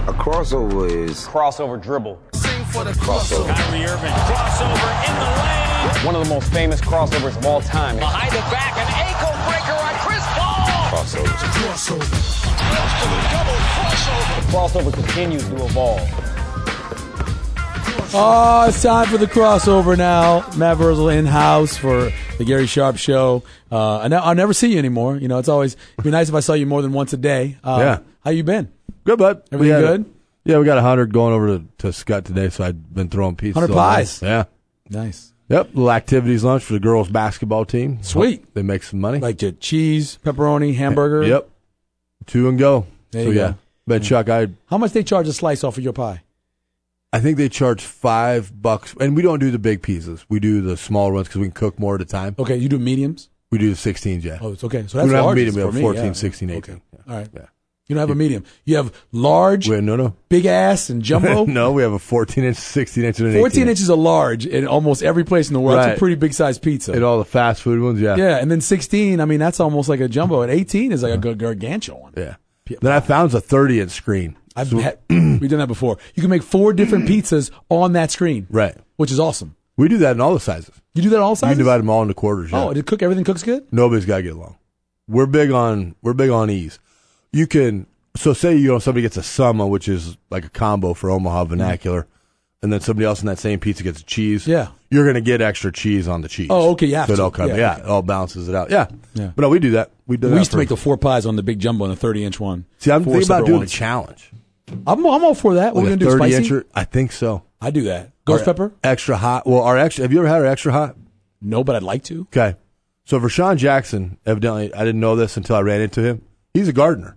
A crossover is crossover dribble. Sing for the crossover. Kyrie Irving, crossover in the lane. One of the most famous crossovers of all time. Behind the back, an ankle breaker on Chris Paul. crossovers. The crossover continues to evolve. Oh, it's time for the crossover now. Matt Vrzal in-house for the Gary Sharp Show. I'll never see you anymore. You know, it'd be nice if I saw you more than once a day. Yeah. How you been? Good, bud. Everything good? Yeah, we got 100 going over to Scott today, so I've been throwing pizza. 100 pies. Yeah. Nice. Yep, little activities lunch for the girls' basketball team. Sweet. Hope they make some money. Like your cheese, pepperoni, hamburger? Yep. 2 and go. There you go. But Chuck, How much they charge a slice off of your pie? I think they charge $5, and we don't do the big pieces. We do the small ones because we can cook more at a time. Okay, you do mediums? We do the 16s, yeah. Oh, it's okay. So we that's don't have a large medium. We have for 14, me, yeah. 16, 18. Okay. Yeah. All right. Yeah. You don't have a medium. You have large, Wait, no. big ass, and jumbo? No, we have a 14-inch, 16-inch, and an 14 inches are large in almost every place in the world. Right. That's a pretty big-sized pizza. And all the fast food ones, yeah. Yeah, and then 16, I mean, that's almost like a jumbo. And 18 is like a gargantuan one. Yeah. Then I found a 30-inch screen. We've done that before. You can make 4 different pizzas on that screen. Right. Which is awesome. We do that in all the sizes. You do that in all You sizes? can divide them all into quarters. Yeah. Oh, everything cooks good? Nobody's got to get along. We're big on ease. You can, so say, somebody gets a summa, which is like a combo for Omaha vernacular, and then somebody else in that same pizza gets a cheese. Yeah. You're going to get extra cheese on the cheese. Oh, okay, you have so to. It all balances it out. Yeah. Yeah. But no, we do that. We used to make the 4 pies on the big jumbo and the 30-inch one. See, I'm 4 thinking about separate doing ones. a challenge. I'm all for that. What are we Like going to do, a spicy? 30-incher? I think so. I do that. Ghost pepper? Extra hot. Well, have you ever had our extra hot? No, but I'd like to. Okay. So Vershawn Jackson, evidently, I didn't know this until I ran into him. He's a gardener.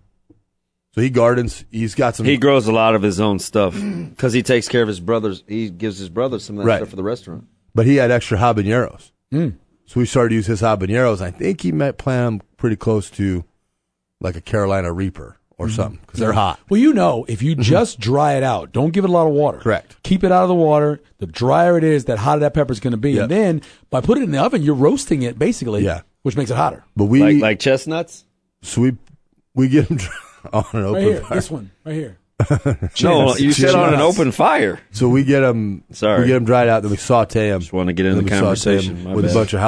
So he gardens. He's got some. He grows a lot of his own stuff because he takes care of his brothers. He gives his brothers some of that Right. stuff for the restaurant. But he had extra habaneros. Mm. So we started to use his habaneros. I think he might plant them pretty close to like a Carolina Reaper or something because they're hot. Well, if you just dry it out, don't give it a lot of water. Correct. Keep it out of the water. The drier it is, that hotter that pepper is going to be. Yep. And then by putting it in the oven, you're roasting it basically, Yeah. which makes it hotter. But we Like chestnuts? so we get them on an open Right here, fire. this one, right here. No, you said on an Chestnuts. open fire. So we get them. Sorry. We get them dried out. Then we saute them. Just want to get in the conversation. My with bad. a bunch of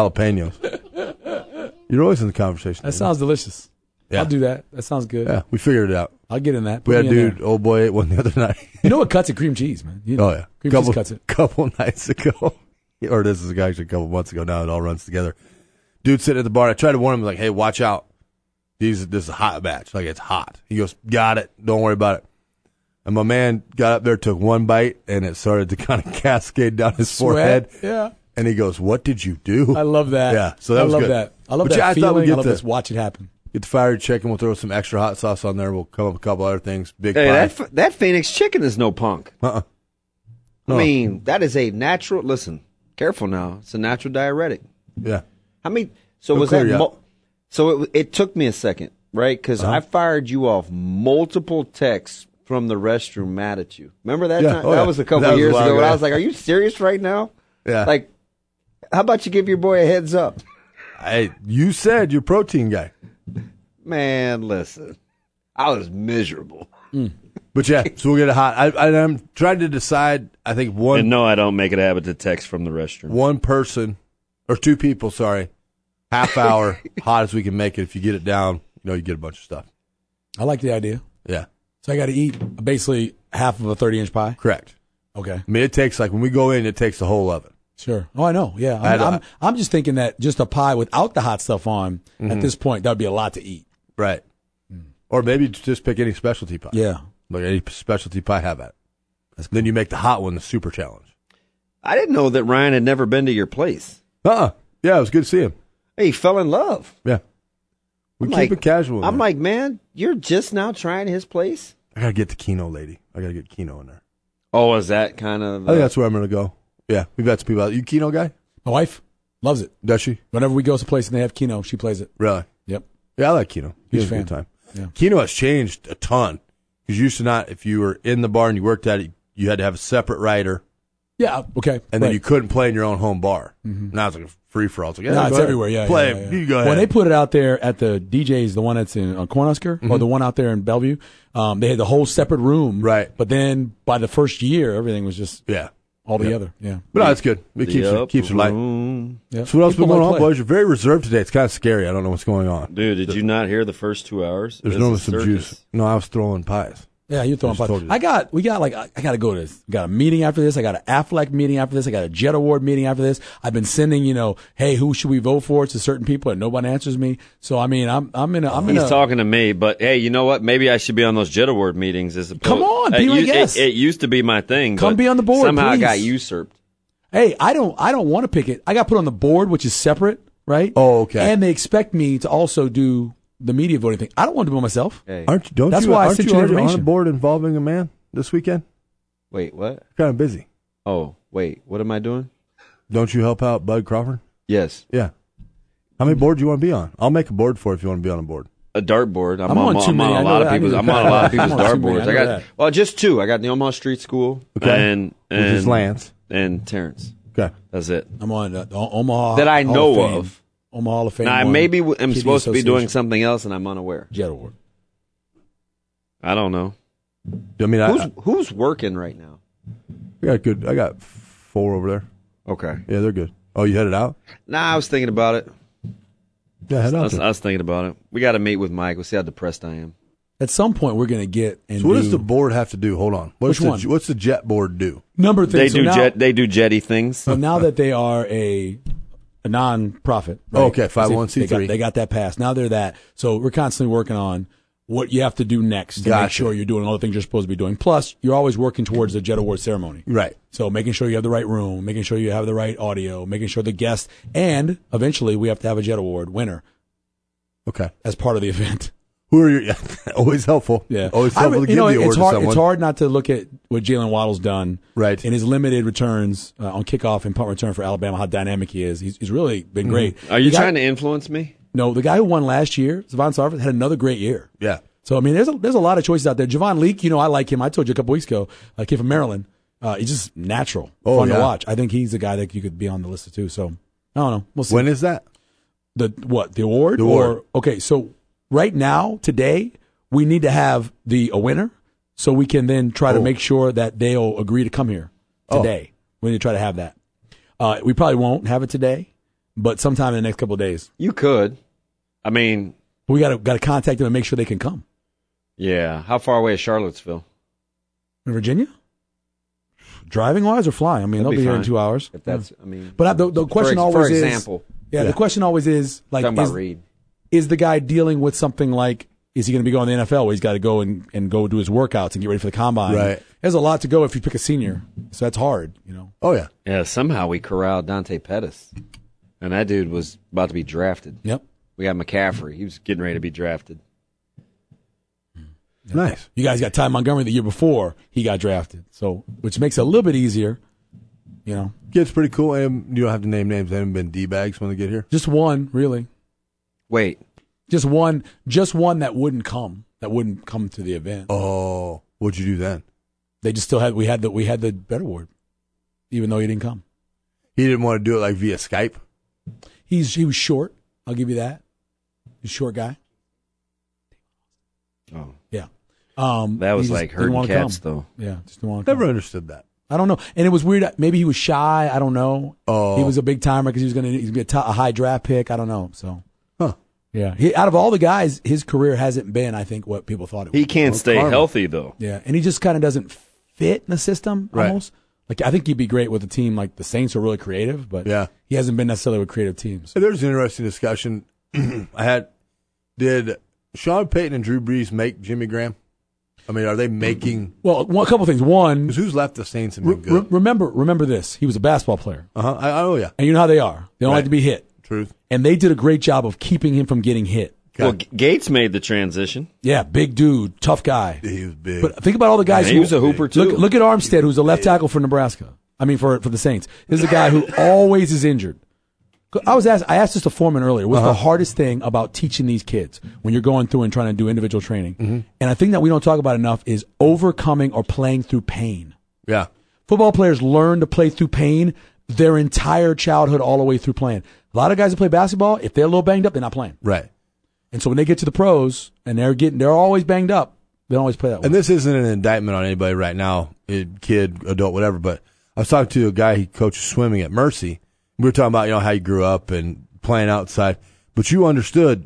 jalapenos. You're always in the conversation. That sounds delicious. Yeah. I'll do that. That sounds good. Yeah, we figured it out. I'll get in that. We Put had a me in dude, there. old boy, ate one the other night. You know what cuts it? Cream cheese, man. You know, Oh yeah, cream cheese cuts it. Couple nights ago, or this is actually a couple months ago. Now it all runs together. Dude sitting at the bar. I tried to warn him, like, "Hey, watch out. This is a hot batch. Like it's hot." He goes, "Got it. Don't worry about it." And my man got up there, took one bite, and it started to kind of cascade down his forehead. Yeah. And he goes, "What did you do?" I love that. Yeah, so that I was love good. that. I love But that yeah, I thought we'd feeling. get I love the- this. Watch it happen. Get the fire chicken. We'll throw some extra hot sauce on there. We'll come up with a couple other things. Big Hey, pie. that Phoenix chicken is no punk. No. I mean, that is a natural. Listen, careful now. It's a natural diuretic. Yeah. I mean, so It'll was clear that? you out. So it took me a second, right? Because I fired you off multiple texts from the restroom mad at you. Remember that Yeah. time? Oh, that yeah. was a couple That was a years while ago. And ago. I was like, "Are you serious right now?" Yeah. Like, how about you give your boy a heads up? Hey, you said you're a protein guy. Man, listen, I was miserable. But yeah, so we'll get it hot. I'm trying to decide. I think And no, I don't make it a habit to text from the restroom. one person or two people. Sorry, half hour hot as we can make it. If you get it down, you get a bunch of stuff. I like the idea. Yeah, So I got to eat basically half of a 30-inch pie. correct. Okay. I mean, it takes when we go in, it takes the whole oven. Sure. Oh, I know. Yeah. I'm just thinking that just a pie without the hot stuff on at this point, that would be a lot to eat. Right. Or maybe just pick any specialty pie. Yeah. Like any specialty pie, have at it. Then you make the hot one the super challenge. I didn't know that Ryan had never been to your place. Yeah, it was good to see him. Hey, he fell in love. Yeah. We I'm keep like- it casual. I'm man. like, man, you're just now trying his place? I gotta get the Keno lady. I gotta get Keno in there. Oh, is that kind of... I think that's where I'm gonna go. Yeah, we've got some people out. You Keno guy? My wife loves it. Does she? Whenever we go to a place and they have Keno, she plays it. Really? Yep. Yeah, I like Keno. He's Huge a good fan. time. Yeah. Keno has changed a ton. Because you used to not, if you were in the bar and you worked at it, you had to have a separate rider Yeah, okay. And then you couldn't play in your own home bar. Now it's like a free-for-all. It's like, No, it's everywhere, yeah. Play. Yeah. You go ahead. When they put it out there at the DJ's, the one that's in Cornhusker, or the one out there in Bellevue, they had the whole separate room. Right. But then by the first year, everything was just all together. Yeah. But no, it's good. It keeps it light. Yeah. So what else been People going like on, play. boys? You're very reserved today. It's kind of scary. I don't know what's going on. Dude, did you not hear the first 2 hours? There's It's normally a some circus. juice. No, I was throwing pies. Yeah, you're throwing I just told parties. I got to go to this. I got a meeting after this. I got an Affleck meeting after this. I got a Jet Award meeting after this. I've been sending, hey, who should we vote for to certain people, and nobody answers me. So I mean, He's talking to me, but hey, you know what? Maybe I should be on those Jet Award meetings as opposed. Come on, be my guest. It used to be my thing. Come but be on the board, Somehow please. I got usurped. Hey, I don't want to pick it. I got put on the board, which is separate, right? Oh, okay. And they expect me to also do the media voting thing. I don't want to do it myself. Hey. Aren't That's why I aren't sent you you the already on a information. board involving a man this weekend? Wait, what? Kind of busy. Oh, wait, what am I doing? Don't you help out Bud Crawford? Yes, Yeah. How many boards do you want to be on? I'll make a board for you if you want to be on a board. a dartboard. I'm on too many. a I know lot of that. I people's. need to I'm on a lot of people's I'm on too many. dartboards. I I know got just two. I got the Omaha Street School and Which is Lance. and Terrence. Okay. That's it. I'm on Omaha That I Hall know Fame. of. Omaha Hall of Fame. Now I one, maybe am Kitty supposed to be doing Association. something else, and I'm unaware. Jet Award. I don't know. I mean, Who's working right now? I got 4 over there. Okay. Yeah, they're good. Oh, you headed out? Nah, I was thinking about it. Yeah, head I out. was, then. I was thinking about it. We got to meet with Mike. We'll see how depressed I am. At some point, we're going to get and So what do does the board have to do? Hold on. Which one? What's the jet board do? number of things. They do jetty things. So now that they are a non-profit, right? Okay, 501c3. They got that passed. Now they're that. So we're constantly working on what you have to do next to make Gotcha. sure you're doing all the things you're supposed to be doing. Plus, you're always working towards the Jet Award ceremony. Right. So making sure you have the right room, making sure you have the right audio, making sure the guests, and eventually we have to have a Jet Award winner Okay. as part of the event. Who are you? Yeah, always helpful. Yeah, Always helpful to give the award it's to hard. someone. It's hard not to look at what Jalen Waddle's done, Right. in his limited returns on kickoff and punt return for Alabama. How dynamic he is. He's really been great. Are you The guy- trying to influence me? No, the guy who won last year, Zavon Sarver, had another great year. Yeah. So I mean, there's a lot of choices out there. Javon Leake, I like him. I told you a couple weeks ago, a kid from Maryland. He's just natural, fun to yeah. watch. I think he's a guy that you could be on the list too. So I don't know. We'll see. When is that? The award? The award. Okay, so right now, today, we need to have a winner, so we can then try to make sure that they'll agree to come here today. We need to try to have that. We probably won't have it today, but sometime in the next couple of days. You could. I mean, We got to contact them and make sure they can come. yeah. How far away is Charlottesville? In Virginia? Driving wise or flying? I mean, they'll That'd be be here in fine. 2 hours. If that's, I mean, But the question always for is, example, the question always is, like, talking about Reed. is the guy dealing with something like, is he going to be going to the NFL where he's got to go and go do his workouts and get ready for the combine? Right. There's a lot to go if you pick a senior, so that's hard, Oh, yeah. Yeah, somehow we corralled Dante Pettis, and that dude was about to be drafted. Yep. We got McCaffrey. He was getting ready to be drafted. Nice. You guys got Ty Montgomery the year before he got drafted, so which makes it a little bit easier, Kid's pretty cool. And you don't have to name names. They haven't been D-bags when they get here. Just one, really. Wait, Just one that wouldn't come to the event. Oh, what'd you do then? They just still had we had the better award, even though he didn't come. He didn't want to do it like via Skype. He was short. I'll give you that. He's a short guy. oh, Yeah. that was he just like didn't herding wanna cats, come. though. Yeah, just didn't want to come. Never understood that. I don't know. And it was weird. Maybe he was shy. I don't know. Oh. He was a big timer because he's going to be a high draft pick. I don't know. So, Huh. yeah. Out of all the guys, his career hasn't been, I think, what people thought it was. He can't stay karma. healthy, though. Yeah. And he just kind of doesn't fit in the system Right. almost. Like, I think he'd be great with a team like the Saints are really creative, but Yeah. he hasn't been necessarily with creative teams. Hey, there's an interesting discussion did Sean Payton and Drew Brees make Jimmy Graham? I mean, are they making? Well, a couple things. One, Because who's left the Saints and been good? remember this. He was a basketball player. Oh yeah, And you know how they are. They don't Right. like to be hit. truth. And they did a great job of keeping him from getting hit. Well, Gates made the transition. Yeah, big dude, tough guy. He was big. But think about all the guys Yeah, he was a hooper, too. Look at Armstead, who's a left tackle for Nebraska. I mean, for the Saints. This is a guy who always is injured. I asked this to Foreman earlier. What's the hardest thing about teaching these kids when you're going through and trying to do individual training? And I think that we don't talk about enough is overcoming or playing through pain. yeah, Football players learn to play through pain their entire childhood all the way through playing. A lot of guys that play basketball, if they're a little banged up, they're not playing. Right. And so when they get to the pros and they're always banged up, they don't always play that way. And this isn't an indictment on anybody right now, kid, adult, whatever, but I was talking to a guy, he coaches swimming at Mercy. We were talking about, how you grew up and playing outside, but you understood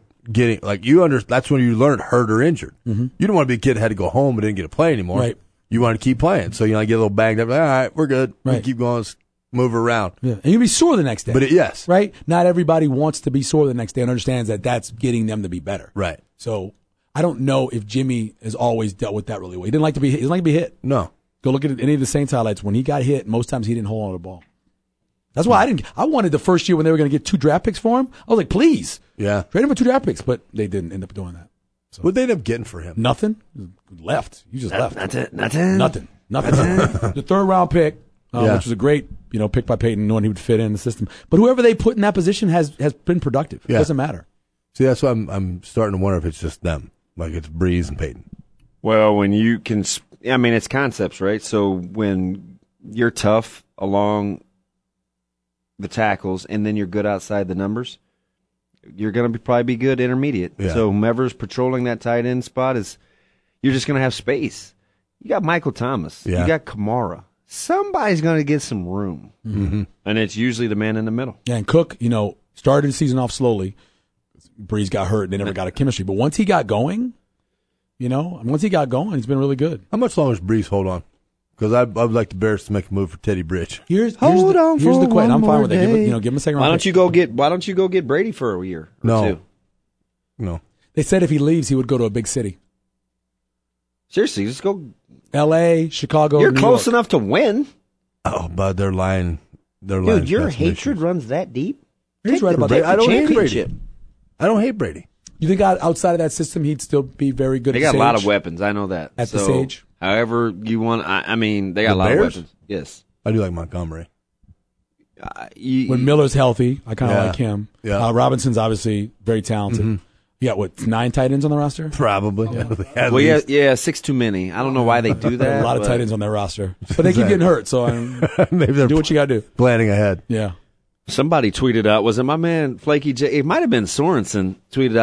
that's when you learned hurt or injured. Mm-hmm. You didn't want to be a kid that had to go home but didn't get to play anymore. Right. You wanted to keep playing. So, you get a little banged up. Like, all right, we're good. Right. We keep going, move around. Yeah. And you'll be sore the next day. But yes. Right? Not everybody wants to be sore the next day and understands that that's getting them to be better. Right. So I don't know if Jimmy has always dealt with that really well. He didn't like to be hit. No. Go look at any of the Saints highlights. When he got hit, most times he didn't hold on to the ball. That's why I wanted the first year when they were going to get 2 draft picks for him. I was like, please. Yeah. Trade him for 2 draft picks, but they didn't end up doing that. So. What'd they end up getting for him? Nothing. Left. You just left. Nothing. The 3rd round pick, which was a great, pick by Peyton, knowing he would fit in the system. But whoever they put in that position has been productive. It doesn't matter. See, that's why I'm starting to wonder if it's just them, like it's Breeze and Peyton. Well, when you can, it's concepts, right? So when you're tough along the tackles and then you're good outside the numbers, you're going to probably be good intermediate. Yeah. So whomever's patrolling that tight end spot you're just going to have space. You got Michael Thomas. Yeah. You got Kamara. Somebody's going to get some room. Mm-hmm. And it's usually the man in the middle. Yeah, and Cook, started the season off slowly. Breeze got hurt and they never got a chemistry. But once he got going, he's been really good. How much longer does Breeze hold on? Because I'd like the Bears to make a move for Teddy Bridge. Here's the question. I'm fine with it. Give him a second round. Why don't you go get Brady for a year or 2? No. They said if he leaves, he would go to a big city. Seriously, just go. L.A., Chicago. You're New close York. enough to win. Oh, but their line. Dude, your hatred runs that deep. He's right about Brady. that. I don't hate Championship. Brady. I don't hate Brady. You think outside of that system, he'd still be very good? They got a lot of weapons. I know that. At this age? However you want. They got a lot of weapons. Yes. I do like Montgomery. When Miller's healthy, I kind of like him. Yeah. Robinson's obviously very talented. Mm-hmm. You got, 9 tight ends on the roster? Probably. Well, yeah, 6 too many. I don't know why they do that. A lot of tight ends on their roster. But they keep getting hurt, so maybe they're do what you got to do. Planning ahead. Yeah. Somebody tweeted out, was it my man Flaky J? It might have been Sorensen, tweeted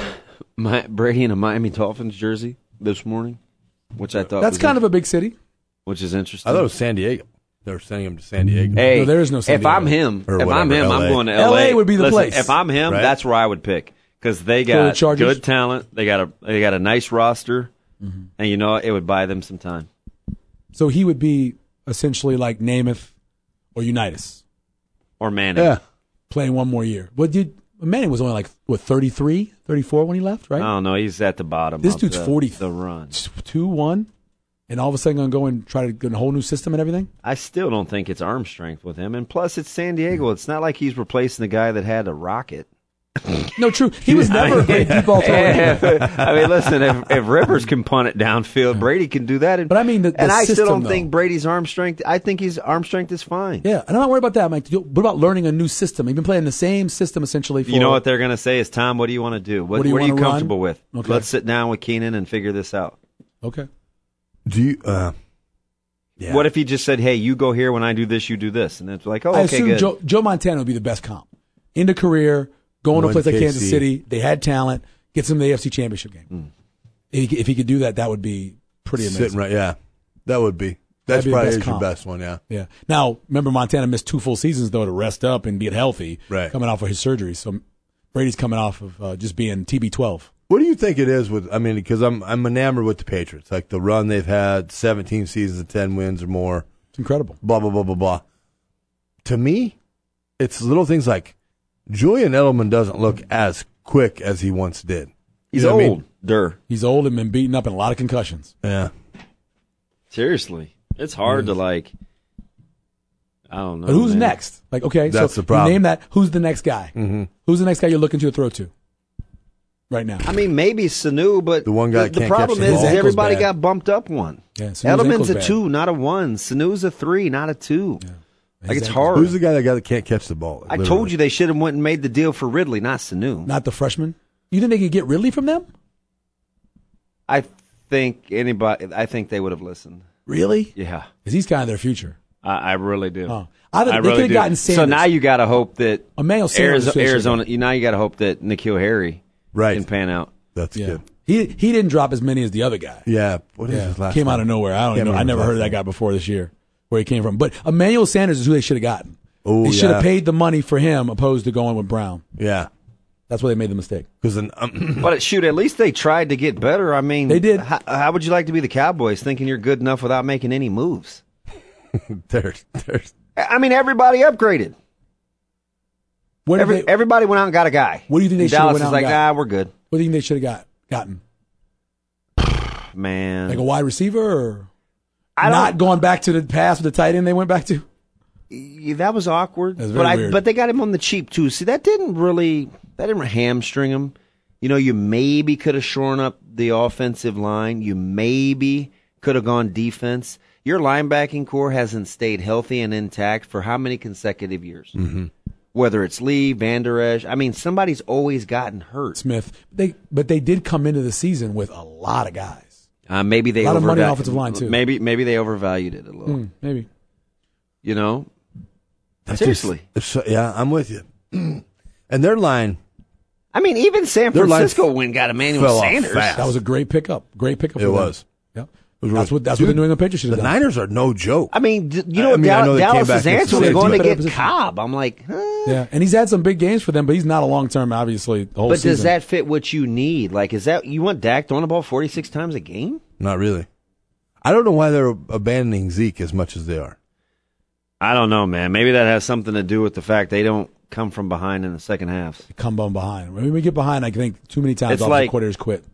out Brady in a Miami Dolphins jersey this morning, which I thought That's kind of a big city. Which is interesting. I thought it was San Diego. They were sending him to San Diego. Hey, no, there is no San Diego. If I'm him, I'm going to LA. LA would be the place. If I'm him, right? That's where I would pick. Because they got good talent, they got a nice roster, and it would buy them some time. So he would be essentially like Namath or Unitas. Or Manning. Yeah. Playing one more year. Manning was only 33, 34 when he left, right? Oh, no, he's at the bottom. This dude's 40. The run. 2-1, and all of a sudden going to go and try to get a whole new system and everything? I still don't think it's arm strength with him. And plus, it's San Diego. It's not like he's replacing the guy that had a rocket. No, true. He was never a great deep ball thrower. Listen, if Rivers can punt it downfield, Brady can do that. But I mean, the I system, still don't though. think Brady's arm strength. I think his arm strength is fine. Yeah, and I'm not worried about that, Mike. What about learning a new system? You've been playing the same system essentially for. You know what they're going to say is, Tom, what do you want to do? What are you comfortable with? Okay. Let's sit down with Keenan and figure this out. Okay. Do you? Yeah. What if he just said, "Hey, you go here. When I do this, you do this," and it's like, "Oh, I okay, assume good." Joe Montana would be the best comp. End of career, going to a place like Kansas City. They had talent. Gets them to the AFC Championship game. If he could do that, that would be pretty amazing. Sitting right, yeah, that would be. That's probably your best one, yeah. Yeah. Now, remember, Montana missed 2 full seasons though to rest up and get healthy, right? Coming off of his surgery. So Brady's coming off of just being TB12. What do you think it is with? I mean, because I'm enamored with the Patriots, like the run they've had, 17 seasons of 10 wins or more. It's incredible. Blah blah blah blah blah. To me, it's little things like Julian Edelman doesn't look as quick as he once did. He's old. He's old and been beaten up in a lot of concussions. Yeah. Seriously, it's hard to I don't know. But who's man. next? Okay, that's so the problem. You name that. Who's the next guy? Mm-hmm. Who's the next guy you're looking to throw to right now? I mean, maybe Sanu, but the one guy the can't problem catch the is ball. everybody bad. got bumped up one. Yeah, Sanu's Edelman's a bad. 2, not a 1. Sanu's a 3, not a 2. Yeah. It's hard. Who's the guy that can't catch the ball? I told you they should have went and made the deal for Ridley, not Sanu. Not the freshman. You think they could get Ridley from them? I think they would have listened. Really? Yeah. Because he's kind of their future. I really do. They could have gotten Sanders. So now you got to hope that Emmanuel Sanders Arizona. Now you got to hope that N'Keal Harry Right. can pan out. That's good. He didn't drop as many as the other guy. Yeah. What is his last Came name? out of nowhere. I don't know. I never heard of that guy before this year, where he came from. But Emmanuel Sanders is who they should have gotten. Oh, they should have paid the money for him opposed to going with Brown. Yeah. That's where they made the mistake. But shoot, at least they tried to get better. I mean, they did. How would you like to be the Cowboys, thinking you're good enough without making any moves? there's. I mean, everybody upgraded. Everybody went out and got a guy. What do you think they should have Dallas went out is like, and got? we're good. What do you think they should have gotten? Man, Like a wide receiver, or I don't- not going back to the pass with the tight end they went back to? Yeah, that was awkward. That's very weird. But they got him on the cheap too. See, that didn't hamstring him. You know, you maybe could have shorn up the offensive line. You maybe could have gone defense. Your linebacking core hasn't stayed healthy and intact for how many consecutive years? Mm-hmm. Whether it's Lee, Van Der Esch, I mean, somebody's always gotten hurt. Smith. But they did come into the season with a lot of guys. Maybe they a lot of money on offensive line too. Maybe they overvalued it a little. Maybe. You know, That's seriously. Yeah, I'm with you. And their line. I mean, even San Their line Francisco went and got Emmanuel fell off Sanders. fast. That was a great pickup. Great pickup. It was. Yeah. That's what the New England Patriots should have The done. Niners are no joke. I mean, I know they came Dallas's back and answer was said going to better get position. Cobb. I'm like, huh? Yeah, and he's had some big games for them, but he's not a long term. Obviously, the whole But season. does that fit what you need? Like, is that you want Dak throwing the ball 46 times a game? Not really. I don't know why they're abandoning Zeke as much as they are. I don't know, man. Maybe that has something to do with the fact they don't come from behind in the second half, come on behind? When we get behind, I think too many times It's all like- the coordinators quit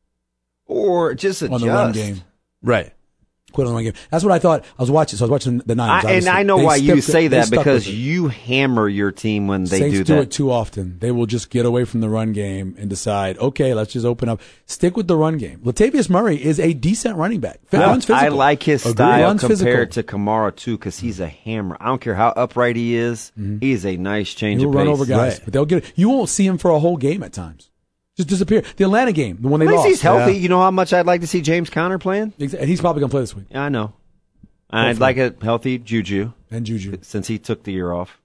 or just adjust on the run game. Right. Quit on the run game. That's what I thought. I was watching the Niners. And obviously. I know They why you stuck- say they that stuck because with it. you hammer your team when they Saints do do that. it too often. They will just get away from the run game and decide, okay, let's just open up. Stick with the run game. Latavius Murray is a decent running back. Runs physical. I like his Agreed. style Runs compared physical. to Kamara too, because he's a hammer. I don't care how upright he is; he's a nice change He'll of run pace. over guys, Right. but they'll get it. You won't see him for a whole game at times. Just disappear. The Atlanta game, the one they At least lost. he's healthy. Yeah. You know how much I'd like to see James Conner playing? And he's probably going to play this week. Yeah, I know. I'd like a healthy Juju And Juju. since he took the year off.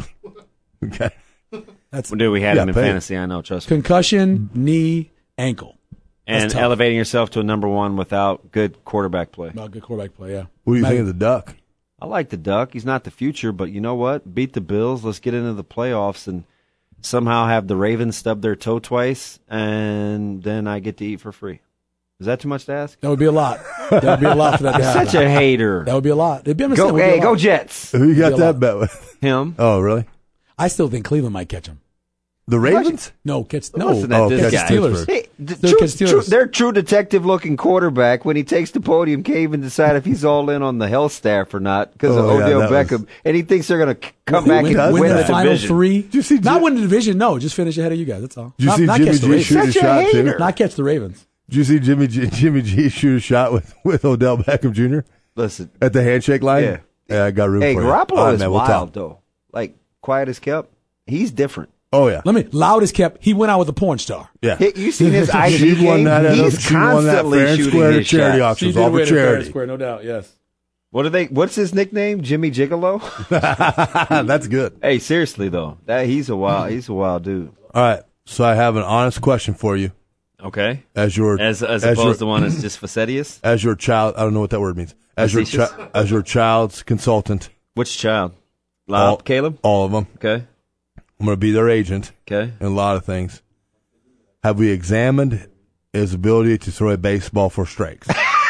Okay. That's Dude, we had Yeah, him in pay. fantasy. I know, trust me. concussion, knee, ankle. And That's tough. elevating yourself to a number one without good quarterback play. Not good quarterback play, yeah. What do you think of the Duck? I like the Duck. He's not the future, but you know what? Beat the Bills. Let's get into the playoffs and somehow have the Ravens stub their toe twice, and then I get to eat for free. Is that too much to ask? That would be a lot. That would be a lot for that to happen. Such a hater. That would be a lot. It'd be, I'm just Go, saying, it would be hey, a go lot. Jets. Who you got Be a that lot. bet with? Him. Oh, really? I still think Cleveland might catch him. The Ravens? No, catch no. Listen to this catch guy. Steelers. Hey, They'll catch Steelers. their true detective-looking quarterback, when he takes the podium, can't even decide if he's all in on the health staff or not because of Oh, yeah, Odell that Beckham, was- and he thinks they're going to come back win, and win win the the final division. three. Did you see not Jim- win the division. No, just finish ahead of you guys. That's all. Did you see not Jimmy catch the G Ravens. shoot a Such a shot too? hater. Not catch the Ravens. Did you see Jimmy G shoot a shot with Odell Beckham Jr. Listen, at the handshake line? Yeah. I got room hey, for you. Garoppolo All right, is man, we'll wild talk. though. Like quiet as kept. He's different. Oh yeah, Loud as kept. He went out with a porn star. yeah. You seen his ID She won game? that. He's She won that constantly fair and shooting square his charity shots. auctions, all for charity. Square, no doubt. Yes. What's his nickname? Jimmy Gigolo? That's good. Hey, seriously though, he's a wild dude. All right, so I have an honest question for you. Okay. As your As opposed to one that's just facetious. as your child, I don't know what that word means. As your Facetious? as your child's consultant, Which child? Caleb? all of them. Okay. I'm going to be their agent Okay. in a lot of things. Have we examined his ability to throw a baseball for strikes?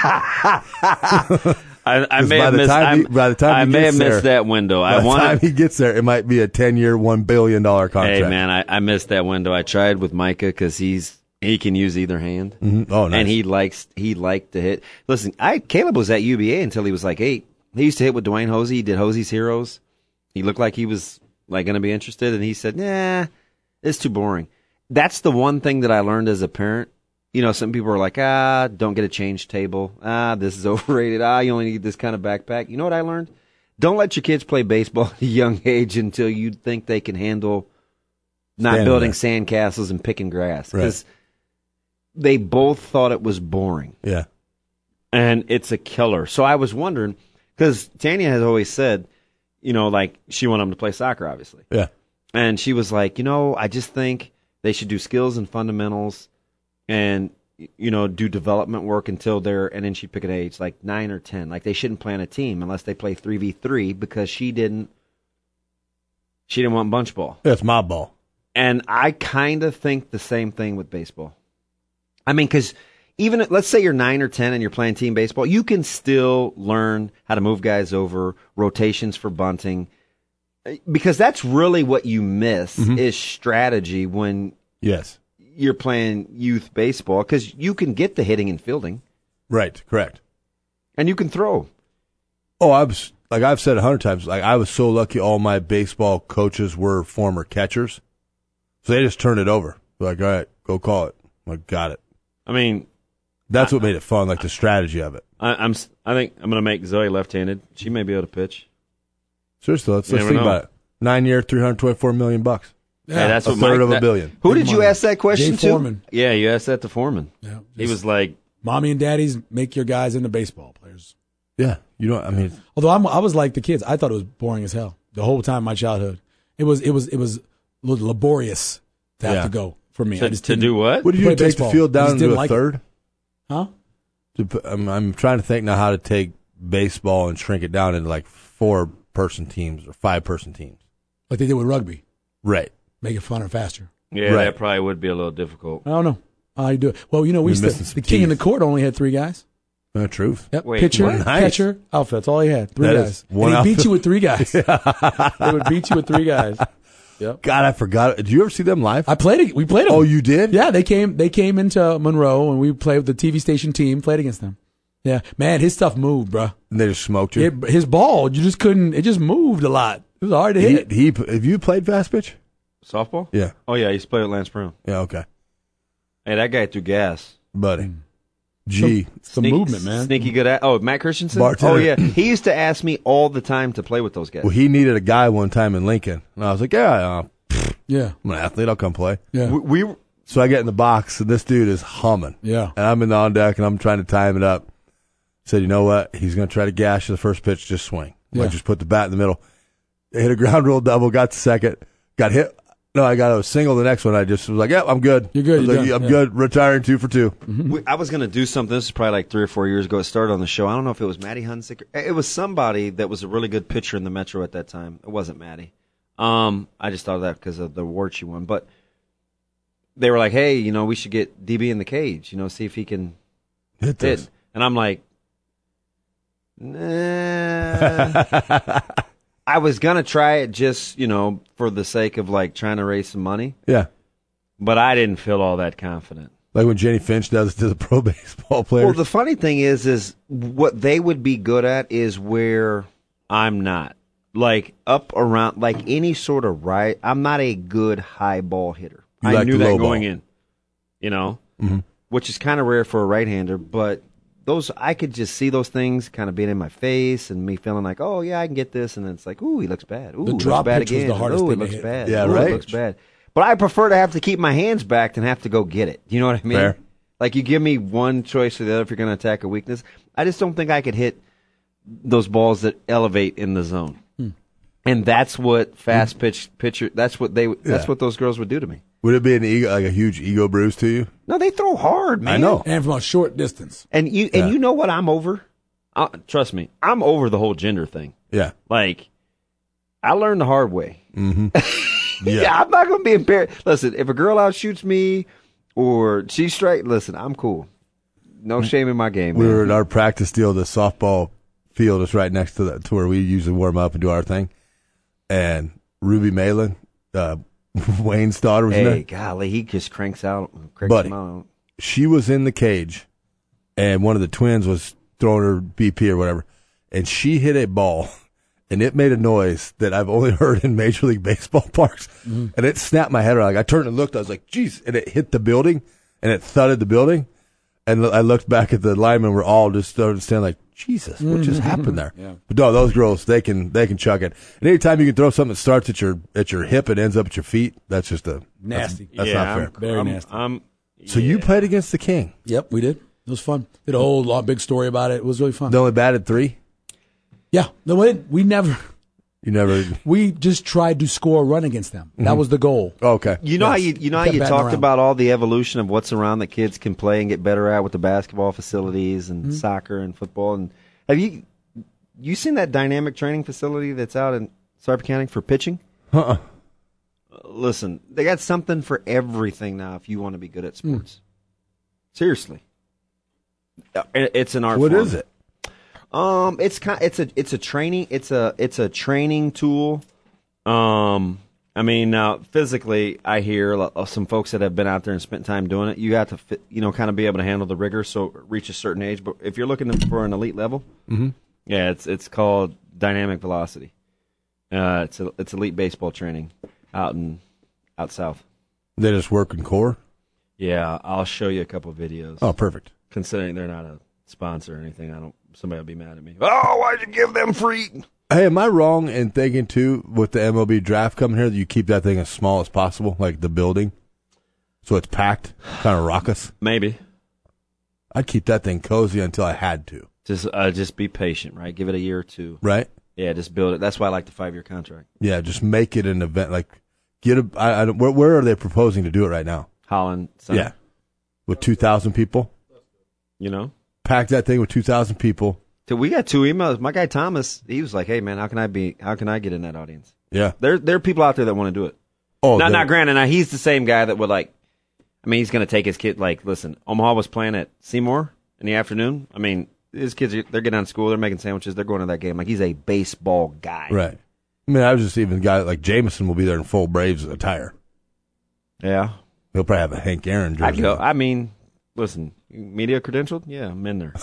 I may by have the missed. time he- by the time I he may gets have missed there- that window. By I the time wanted. he gets there, it might be a 10-year, $1 billion contract. Hey man, I missed that window. I tried with Micah because he can use either hand. Mhm. Oh, nice. And he liked to hit. Listen, Caleb was at UVA until he was like 8. He used to hit with Dwayne Hosey. He did Hosey's Heroes. He looked like he was like going to be interested, and he said, "Nah, it's too boring." That's the one thing that I learned as a parent. You know, some people are like, don't get a change table. This is overrated. You only need this kind of backpack. You know what I learned? Don't let your kids play baseball at a young age until you think they can handle not Standing building there. sandcastles and picking grass. Right. Because they both thought it was boring. Yeah. And it's a killer. So I was wondering, Because Tanya has always said, like she wanted them to play soccer, obviously. Yeah. And she was like, I just think they should do skills and fundamentals and, do development work until and then she'd pick an age, like 9 or 10. Like they shouldn't play on a team unless they play 3v3 because she didn't want bunch ball. Yeah, it's mob ball. And I kind of think the same thing with baseball. I mean, because even let's say you're 9 or 10 and you're playing team baseball, you can still learn how to move guys over, rotations for bunting, because that's really what you miss is strategy when you're playing youth baseball, because you can get the hitting and fielding. Right, correct. And you can throw. Oh, I've said 100 times, like I was so lucky all my baseball coaches were former catchers. So they just turned it over. They're like, all right, go call it. I'm like, got it. I mean, that's what made it fun, like the strategy of it. I think I'm going to make Zoe left-handed. She may be able to pitch. Seriously, let's think about it. 9-year, $324 million. Yeah, hey, that's a what third of $1 billion. Who Big did you money. ask that question Jay to? Foreman. Yeah, you asked that to Foreman. Yeah, he was like, "Mommy and daddies make your guys into baseball players." Yeah, I mean, although I was like the kids, I thought it was boring as hell the whole time of my childhood. It was laborious to have to go for me. To do what? What did you play take baseball. the field I down just into didn't a like third? Huh? I'm trying to think now how to take baseball and shrink it down into like 4-person teams or 5-person teams. Like they did with rugby. Right. Make it funner, faster. Yeah, Right. that probably would be a little difficult. I don't know how you do it. Well, we used missing to, some the king in the teeth. court only had 3 guys. Truth. Yep. Wait, Pitcher, what? Nice. catcher, outfield. That's all he had. 3 That guys. is one And he beat outfield. you with 3 guys. They would beat you with 3 guys. Yep. God, I forgot. Did you ever see them live? We played them. Oh, you did? Yeah, they came into Monroe and we played with the TV station team, played against them. Yeah. Man, his stuff moved, bro. And they just smoked you? His ball, you just couldn't, it just moved a lot. It was hard to hit. Have you played fast pitch? Softball? Yeah. Oh, yeah, I used to play with Lance Brown. Yeah, okay. Hey, that guy threw gas. Buddy. Gee. It's the movement, man. Sneaky good at. Oh, Matt Christensen? Bartender. Oh, yeah. He used to ask me all the time to play with those guys. Well, he needed a guy one time in Lincoln. And I was like, yeah, Yeah. I'm an athlete. I'll come play. Yeah. So I get in the box, and this dude is humming. Yeah. And I'm in the on deck, and I'm trying to time it up. Said, you know what? He's going to try to gash the first pitch, just swing. Yeah. I just put the bat in the middle. Hit a ground rule double, got to second, got hit. No, I got a single the next one. I just was like, yep, I'm good. You're good, I was you're like, done. I'm good. Retiring 2 for 2. I was going to do something. This is probably like 3 or 4 years ago. It started on the show. I don't know if it was Maddie Hunsicker. It was somebody that was a really good pitcher in the Metro at that time. It wasn't Maddie. I just thought of that because of the award she won. But they were like, hey, we should get DB in the cage, see if he can Hit this. hit. And I'm like, nah. I was going to try it just, for the sake of like trying to raise some money. Yeah. But I didn't feel all that confident. Like when Jenny Finch does it to the pro baseball players. Well, the funny thing is what they would be good at is where I'm not. Like up around, like any sort of right. I'm not a good high ball hitter. You I like knew the that low going ball. in, which is kind of rare for a right-hander. But I could just see those things kind of being in my face and me feeling like, oh yeah, I can get this, and then it's like, ooh, he looks bad. Ooh, The he looks drop bad pitch was again. the hardest Ooh, thing he to looks hit. bad. Yeah, Ooh, right. He looks bad. But I prefer to have to keep my hands back than have to go get it. You know what I mean? Fair. Like you give me one choice or the other if you're going to attack a weakness. I just don't think I could hit those balls that elevate in the zone. And that's what fast pitcher. That's what those girls would do to me. Would it be like a huge ego bruise to you? No, they throw hard, man. I know. And from a short distance. And you know what I'm over? Trust me, I'm over the whole gender thing. Yeah. Like, I learned the hard way. Yeah. I'm not going to be embarrassed. Listen, if a girl outshoots me or she's straight, listen, I'm cool. No shame in my game. We man. were at our practice deal. The softball field is right next to where we usually warm up and do our thing. And Ruby Malin, Wayne's daughter, was in Hey, there. golly, he just cranks Buddy. them out. She was in the cage, and one of the twins was throwing her BP or whatever, and she hit a ball, and it made a noise that I've only heard in Major League Baseball parks, and it snapped my head around. Like I turned and looked, I was like, "Geez!" And it hit the building, and it thudded the building, and I looked back at the linemen. We're all just started standing like, "Jesus, what just happened there?" Yeah. But no, those girls, they can chuck it. And anytime you can throw something that starts at your hip and ends up at your feet, that's just Nasty. That's not fair. Very nasty. So you played against the King. Yep, we did. It was fun. Did a big story about it. It was really fun. They only batted 3. Yeah. No, we never. You never. We just tried to score a run against them. That was the goal. Okay. You know Yes. how you Kept batting talked around. about all the evolution of what's around that kids can play and get better at with the basketball facilities and soccer and football. And have you seen that dynamic training facility that's out in Sarpy County for pitching? Listen, they got something for everything now if you want to be good at sports. Seriously. It's an art What form. is it? It's a training tool. I mean, now physically, I hear some folks that have been out there and spent time doing it. You have to, kind of be able to handle the rigor. So reach a certain age. But if you're looking for an elite level, yeah, it's called dynamic velocity. It's elite baseball training out south. They just work in core? Yeah, I'll show you a couple of videos. Oh, perfect. Considering they're not a sponsor or anything, somebody will be mad at me. Oh, why'd you give them free? Hey, am I wrong in thinking, too, with the MLB draft coming here, that you keep that thing as small as possible, like the building, so it's packed, kind of raucous? Maybe. I'd keep that thing cozy until I had to. Just be patient, right? Give it a year or two. Right? Yeah, just build it. That's why I like the 5-year contract. Yeah, just make it an event. Like, where are they proposing to do it right now? Holland Center. Yeah. With 2,000 people? Pack that thing with 2,000 people. So we got 2 emails. My guy Thomas, he was like, "Hey man, how can I get in that audience?" Yeah. There are people out there that want to do it. Oh, Not granted. Now he's the same guy that would he's going to take his kid. Like, listen, Omaha was playing at Seymour in the afternoon. I mean, his kids they're getting out of school, they're making sandwiches, they're going to that game. Like, he's a baseball guy. Right. I mean, I was just even a guy like Jameson will be there in full Braves attire. Yeah. He'll probably have a Hank Aaron jersey. I'd go. I mean, listen, media credentialed? Yeah, I'm in there.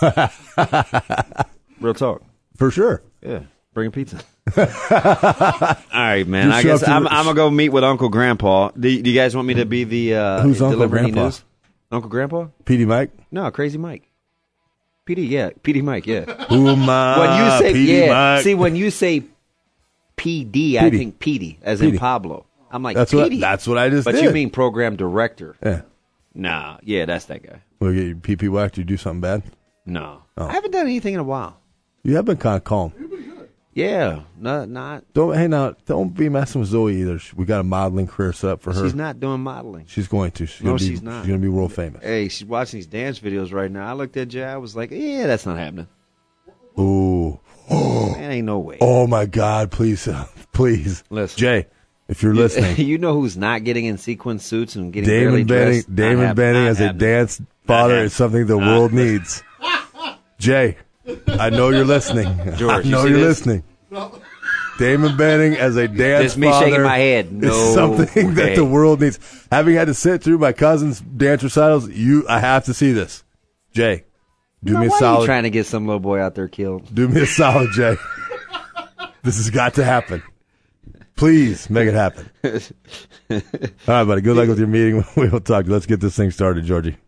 Real talk. For sure. Yeah. Bring a pizza. All right, man. You I show guess up to I'm the- going to go meet with Uncle Grandpa. Do you guys want me to be the Who's Uncle deliver any Grandpa? news? Uncle Grandpa? Petey Mike? No, Crazy Mike. PD, yeah. PD Mike, yeah. Who am I? When you say, Petey yeah. Mike. See, when you say PD, I Petey. think Petey, as in Petey. Pablo. I'm like, That's Petey? what I just But did. you mean program director. Yeah. Nah, yeah, that's that guy. We'll get you PP whacked. You do something bad? No. Oh. I haven't done anything in a while. You have been kind of calm. Yeah, not. Don't be messing with Zoe either. We got a modeling career set up for her. She's not doing modeling. She's going to. She's No, gonna be, she's not. She's going to be world famous. Hey, she's watching these dance videos right now. I looked at Jay. I was like, yeah, that's not happening. Ooh. That ain't no way. Oh my God! Please, please, Listen. Jay, if you're listening, You know who's not getting in sequin suits and getting barely Damon Benning. dressed? Damon Benning as a dance father happening. is something the world needs. Jay, I know you're listening. George, I know you see you're this? listening. Damon Benning as a dance Just me father shaking my head. No is something that way. the world needs. Having had to sit through my cousin's dance recitals, I have to see this. Jay, do me a Why are you solid. trying to get some little boy out there killed? Do me a solid, Jay. This has got to happen. Please make it happen. All right, buddy. Good luck with your meeting. We'll talk. Let's get this thing started, Georgie.